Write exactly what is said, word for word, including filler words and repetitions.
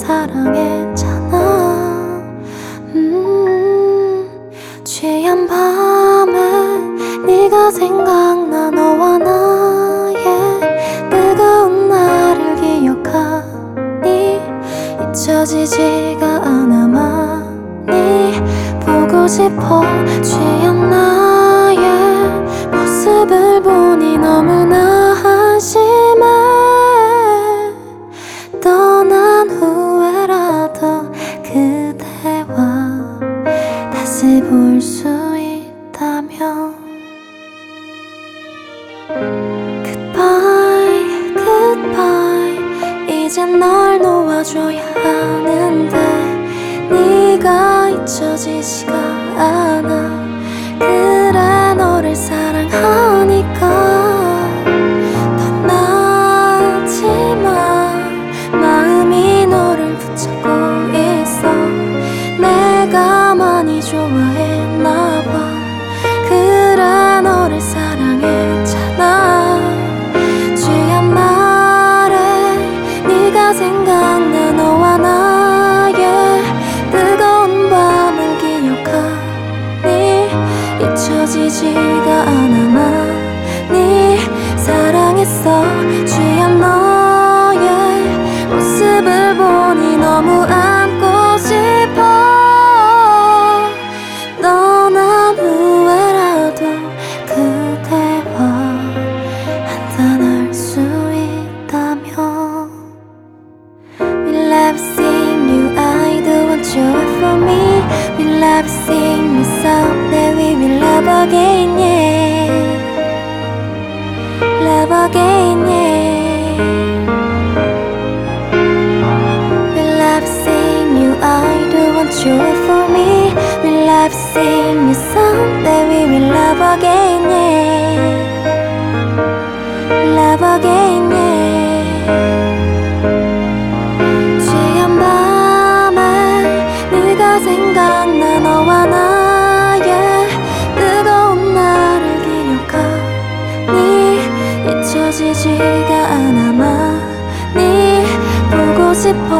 사랑했잖아. 음, 취한 밤에 네가 생각나. 너와 나의 뜨거운 날을 기억하니 잊혀지지가 않아. 많이 보고 싶어. 취한 나의 모습을 보니 너무나 한심해. 떠난 후에라도 그대와 다시 볼 수 있다면. Goodbye, goodbye. 이젠 널 놓아줘야 하는데 네가 잊혀지지가 않아. 그래 너를 사랑하니까. 떠나지만 마음이 너를 붙잡고 있어. 내가 많이 좋아했나봐. 그래 너를 사랑했잖아. 취한 날에 네가 생각나. 너와 나의 뜨거운 밤을 기억하니 잊혀지지가 않아. 많이 사랑했어. 취한 너의 모습을 보니 너무 안고 싶어. 떠난 후에라도 그대와 한잔할 수 있다면. Will I sing you I do want you for me. Will I sing you someday we will love again, yeah. Love again, yeah. Will I sing you I do want you for me. Will I sing you someday we will love again, yeah. Love again, yeah. 취한 밤에 네가 생각나. 너와 나의 뜨거운 날을 기억하니 잊혀지지가 않아. 많이 보고 싶어.